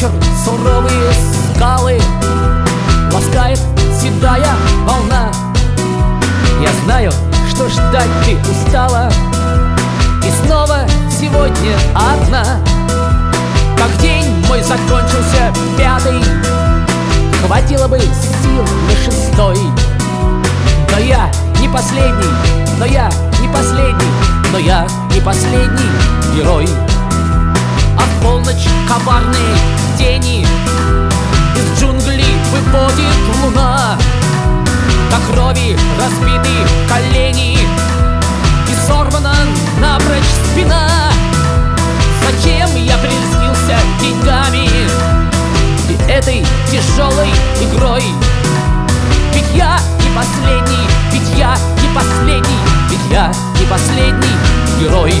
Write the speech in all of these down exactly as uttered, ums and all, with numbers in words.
вечер суровые скалы ласкает седая волна. Я знаю, что ждать ты устала, и снова сегодня одна. Как день мой закончился пятый, хватило бы сил на шестой. Но я не последний, но я не последний, но я не последний герой. А в полночь коварные тени из джунглей выходит луна. До крови разбиты колени и сорвана напрочь спина. Зачем я прельстился деньгами и этой тяжелой игрой? Ведь я не последний, ведь я не последний, ведь я не последний герой.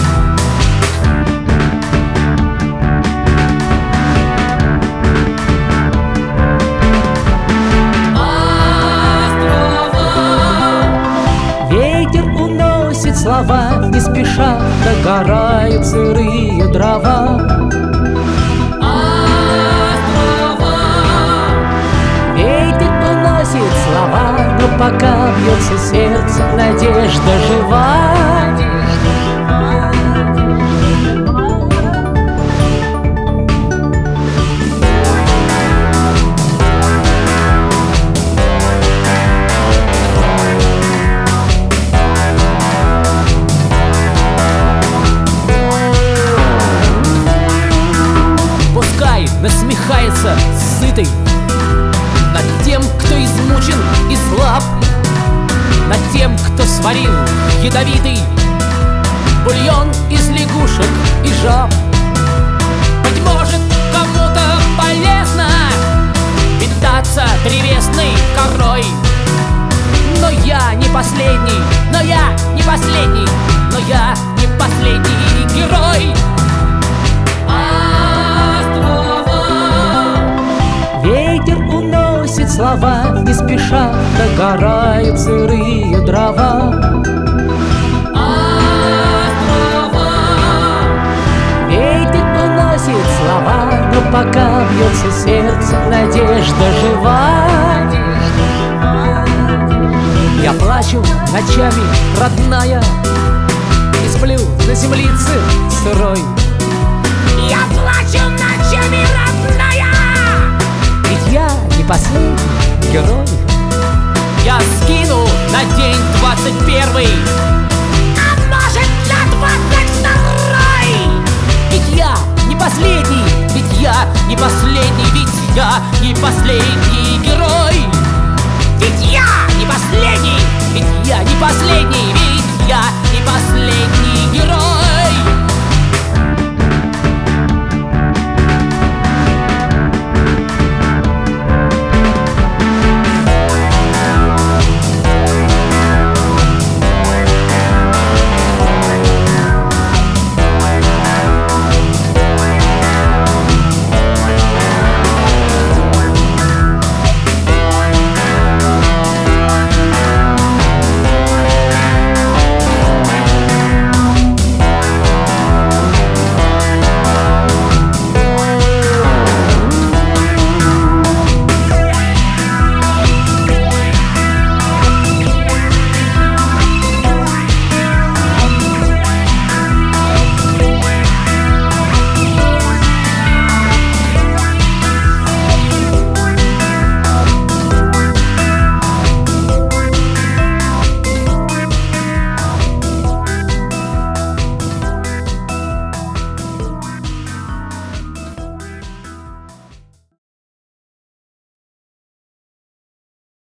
Слова не спеша догорают сырые дрова. Острова. Ветер уносит слова, но пока бьется сердце, надежда жива. Насмехается сытый над тем, кто измучен и слаб, над тем, кто сварил ядовитый бульон из лягушек и жаб. Быть может, кому-то полезно питаться древесной корой, но я не последний, но я не последний, но я не последний герой. Ветер уносит слова, не спеша догорают сырые дрова. Острова. Ветер уносит слова, но пока бьется сердце, надежда жива. Я плачу ночами, родная, и сплю на землице сырой. Я плачу ночами, родная, я не последний герой. Я скину на день двадцать первый, а может на двадцать второй. Ведь я не последний, ведь я не последний, ведь я не последний герой. Ведь я не последний, ведь я не последний, ведь